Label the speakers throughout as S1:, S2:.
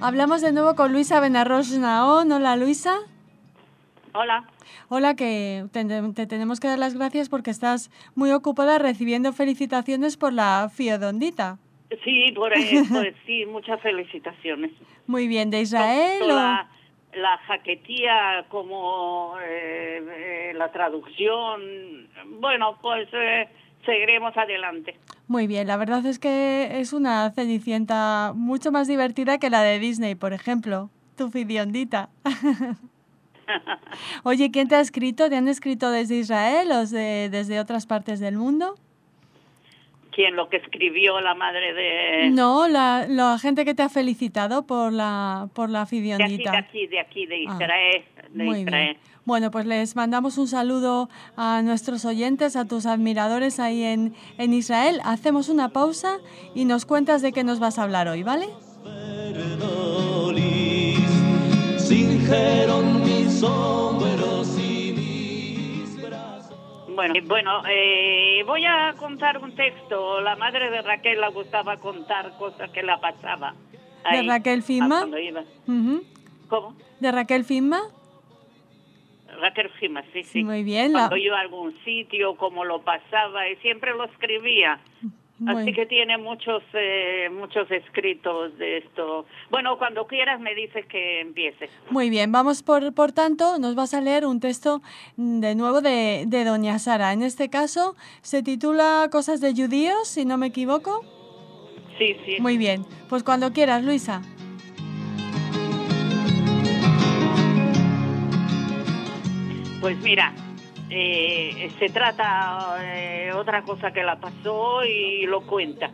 S1: Hablamos de nuevo con Luisa Benarroch Naón. Hola, Luisa.
S2: Hola.
S1: Hola, que te tenemos que dar las gracias porque estás muy ocupada recibiendo felicitaciones por la Fiodondita.
S2: Sí, pues sí, muchas felicitaciones.
S1: Muy bien, ¿de Israel
S2: Tanto
S1: o...?
S2: la jaquetía como la traducción. Bueno, pues seguiremos adelante.
S1: Muy bien, la verdad es que es una Cenicienta mucho más divertida que la de Disney, por ejemplo, tu Fidiondita. Oye, ¿quién te ha escrito? ¿Te han escrito desde Israel o desde otras partes del mundo?
S2: ¿Quién? Lo que escribió la madre de...
S1: No, la gente que te ha felicitado por la Fidiondita.
S2: De aquí, de Israel.
S1: Muy bien. Bueno, pues les mandamos un saludo a nuestros oyentes, a tus admiradores ahí en Israel. Hacemos una pausa y nos cuentas de qué nos vas a hablar hoy, ¿vale?
S2: Bueno, voy a contar un texto. La madre de Raquel le gustaba contar cosas que la pasaba.
S1: ¿De Raquel Fima?
S2: ¿Cómo?
S1: ¿De Raquel Fima?
S2: Raquel Fima, sí.
S1: Muy bien.
S2: Cuando iba a algún sitio, cómo lo pasaba, y siempre lo escribía. Así que tiene muchos escritos de esto. Bueno, cuando quieras me dices que empiece.
S1: Muy bien, vamos por tanto, nos vas a leer un texto de nuevo de Doña Sara. En este caso se titula Cosas de judíos, si no me equivoco.
S2: Sí.
S1: Muy bien, pues cuando quieras, Luisa.
S2: Pues mira, se trata otra cosa que la pasó y lo cuenta.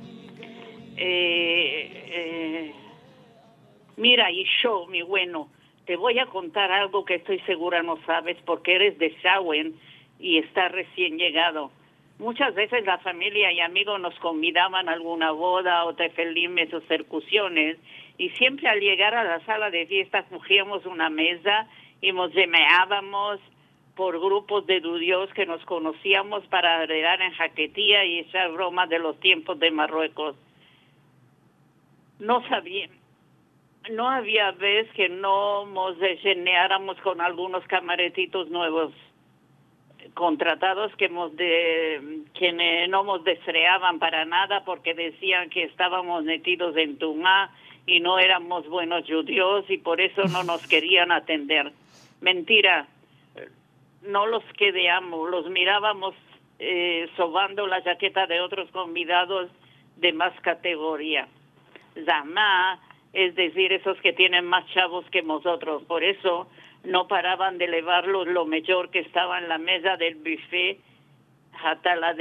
S2: Mira, y yo, mi bueno, te voy a contar algo que estoy segura no sabes porque eres de Shawen y estás recién llegado. Muchas veces la familia y amigos nos convidaban a alguna boda o tefelimes o percusiones y siempre al llegar a la sala de fiesta cogíamos una mesa y nos llamábamos por grupos de judíos que nos conocíamos para heredar en jaquetía y echar bromas de los tiempos de Marruecos. No había vez que no nos desenneáramos con algunos camaretitos nuevos contratados que no nos desfreaban para nada porque decían que estábamos metidos en Tumá y no éramos buenos judíos y por eso no nos querían atender. Mentira, no los quedamos, los mirábamos sobando la jaqueta de otros convidados de más categoría. Zamá, es decir, esos que tienen más chavos que nosotros, por eso no paraban de elevarlos lo mejor que estaba en la mesa del buffet hasta la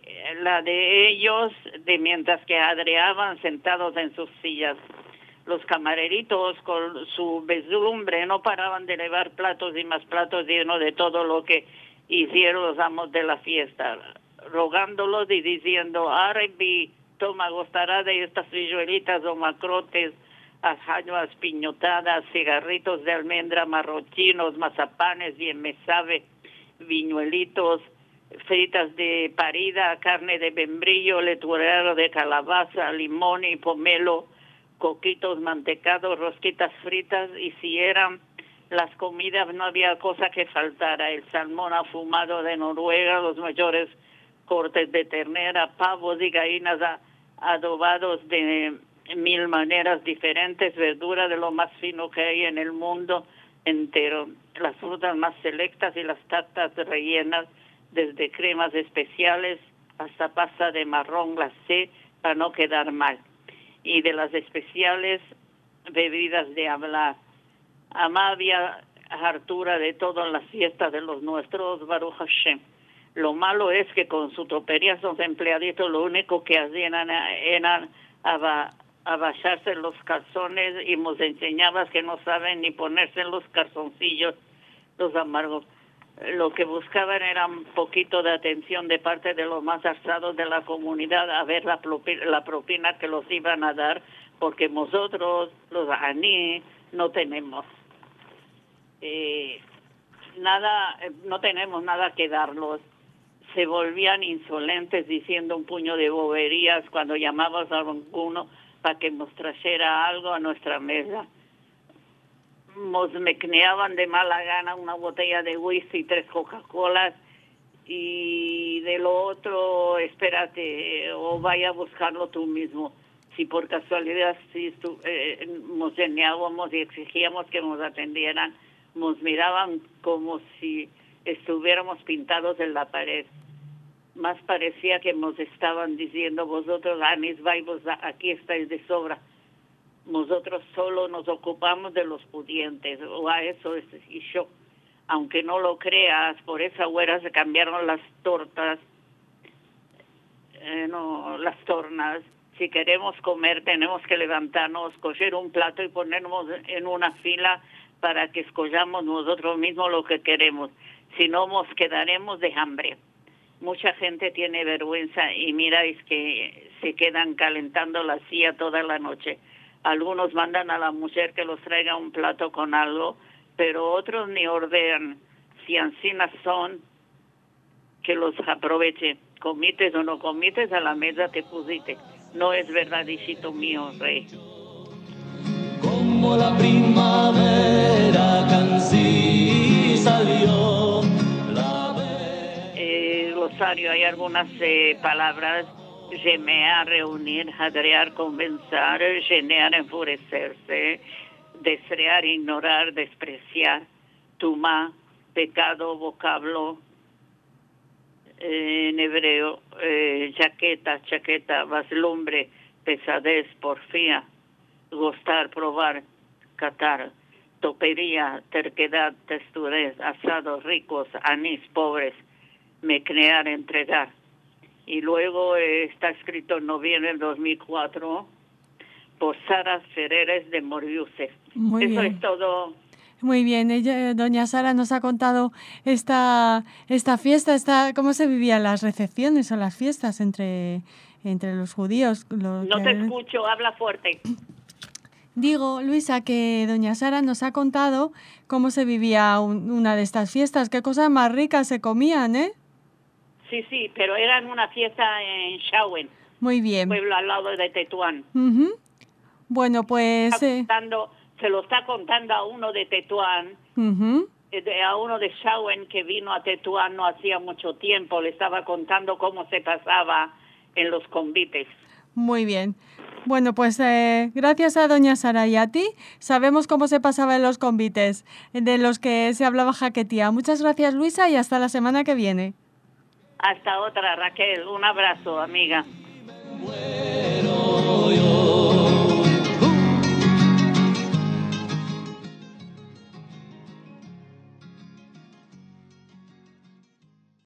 S2: de ellos, mientras que adreaban sentados en sus sillas. Los camareritos con su beslumbre no paraban de elevar platos y más platos llenos de todo lo que hicieron los amos de la fiesta, rogándolos y diciendo, Arabi, toma, gustará de estas pilluelitas o macrotes, ajañas piñotadas, cigarritos de almendra marrochinos, mazapanes, bien me sabe, viñuelitos, fritas de parida, carne de membrillo, leturero de calabaza, limón y pomelo, coquitos mantecados, rosquitas fritas, y si eran las comidas no había cosa que faltara, el salmón afumado de Noruega, los mayores cortes de ternera, pavos y gallinas adobados de 1000 maneras diferentes, verduras de lo más fino que hay en el mundo entero, las frutas más selectas y las tartas rellenas, desde cremas especiales hasta pasta de marrón glacé para no quedar mal, y de las especiales bebidas de hablar. Había hartura de todas las fiestas de los nuestros, Baruch Hashem. Lo malo es que con su topería los empleaditos lo único que hacían era bajarse los calzones y nos enseñabas que no saben ni ponerse en los calzoncillos los amargos. Lo que buscaban era un poquito de atención de parte de los más alzados de la comunidad a ver la propina que los iban a dar, porque nosotros, los aní, no tenemos no tenemos nada que darlos. Se volvían insolentes diciendo un puño de boberías cuando llamábamos a alguno para que nos trajera algo a nuestra mesa. nos mecneaban de mala gana una botella de whisky y 3 Coca-Colas, y de lo otro, espérate, o vaya a buscarlo tú mismo. Si por casualidad nos llenábamos y exigíamos que nos atendieran, nos miraban como si estuviéramos pintados en la pared. Más parecía que nos estaban diciendo, vosotros, Anis, vaivos, aquí estáis de sobra. Nosotros solo nos ocupamos de los pudientes, o a eso es, y yo, aunque no lo creas, por esa huera se cambiaron las tortas, las tornas. Si queremos comer, tenemos que levantarnos, coger un plato y ponernos en una fila para que escojamos nosotros mismos lo que queremos. Si no, nos quedaremos de hambre. Mucha gente tiene vergüenza y miráis que se quedan calentando la silla toda la noche. Algunos mandan a la mujer que los traiga un plato con algo, pero otros ni ordenan. Si ancinas son, que los aproveche. Comites o no comites, a la mesa te pusiste. No es verdad, hijito mío, rey.
S3: Como la primavera cansí salió la
S2: glosario, hay algunas palabras. Gemear, reunir, jadrear, convencer, genear, enfurecerse, desear, ignorar, despreciar, tumá, pecado, vocablo, en hebreo, chaqueta, vaslumbre, pesadez, porfía, gustar, probar, catar, topería, terquedad, testudez, asados, ricos, anís, pobres, mecnear, entregar. Y luego está escrito en noviembre del 2004 por Sara Ferreres de Moriuse.
S1: Muy
S2: Eso
S1: bien.
S2: es todo.
S1: Muy bien, doña Sara nos ha contado esta fiesta, cómo se vivían las recepciones o las fiestas entre los judíos.
S2: No te escucho, habla fuerte.
S1: Digo, Luisa, que doña Sara nos ha contado cómo se vivía una de estas fiestas, qué cosas más ricas se comían, ¿eh?
S2: Sí, pero era en una fiesta en Shawen.
S1: Muy bien.
S2: Pueblo al lado de Tetuán.
S1: Uh-huh. Bueno, pues...
S2: Se lo está contando a uno de Tetuán,
S1: uh-huh,
S2: a uno de Shawen que vino a Tetuán no hacía mucho tiempo. Le estaba contando cómo se pasaba en los convites.
S1: Muy bien. Bueno, pues gracias a doña Sara y a ti, sabemos cómo se pasaba en los convites, de los que se hablaba jaquetía. Muchas gracias, Luisa, y hasta la semana que viene.
S2: Hasta otra, Raquel. Un abrazo, amiga.
S3: muero.